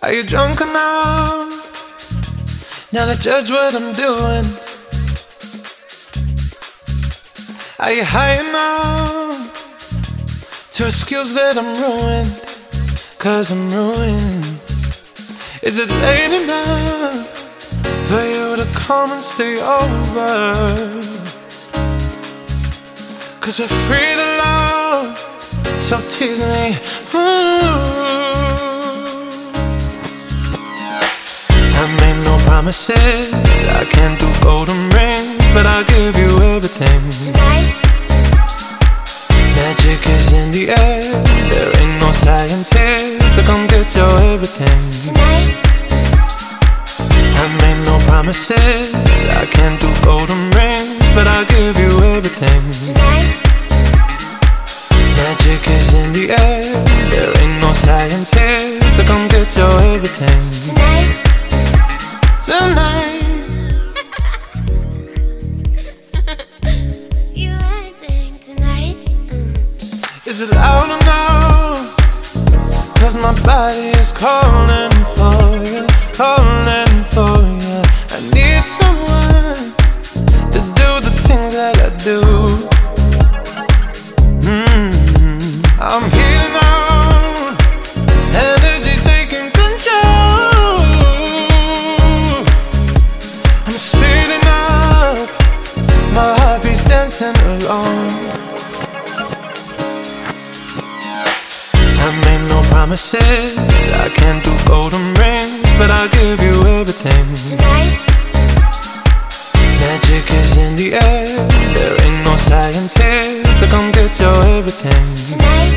Are you drunk enough now to judge what I'm doing? Are you high enough to excuse that I'm ruined? 'Cause I'm ruined. Is it late enough for you to come and stay over? 'Cause we're free to love, so tease me. I made no promises, I can't do golden rings, but I'll give you everything. Tonight, Magic is in the air, there ain't no science here, so come get your everything. tonight, I made no promises, I can't do golden rings, but I'll give you everything. tonight, Magic is in the air, there ain't no science here, so come get your everything. tonight. Tonight, You acting tonight. is it loud enough? 'Cause my body is calling for you, calling for you. I need someone to do the things that I do. I'm healing out, energy taking control. I'm speeding up, my heartbeat's dancing alone. I made no promises, I can't do golden rings, but I'll give you everything. Tonight, Magic is in the air, there ain't no science here, so come get your everything. tonight,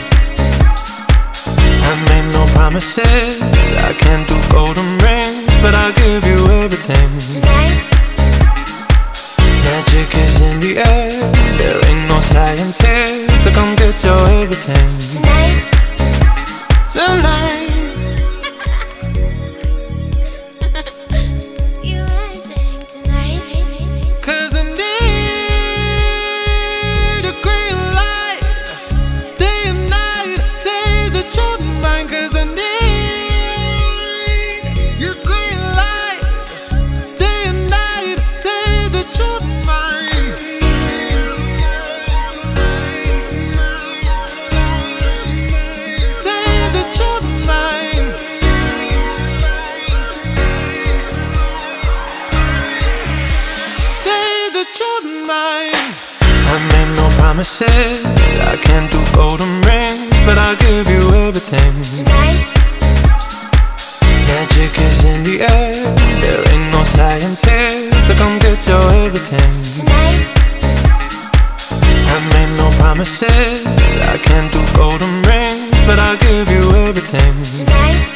I made no promises, I can't do golden rings, but I'll give you everything. tonight, Magic is in the air, there ain't no science here, so come get your everything. tonight. Tonight, You acting tonight. 'cause I need a green light, day and night, say that you're mine. 'Cause I need your green light, day and night, say that you're mine. Say that you're mine. Say that you're mine. I made no promises, I can't do golden rings, but I'll give you everything. Tonight, Magic is in the air, there ain't no science here, so come get your everything. tonight, I made no promises, I can't do golden rings, but I'll give you everything. tonight.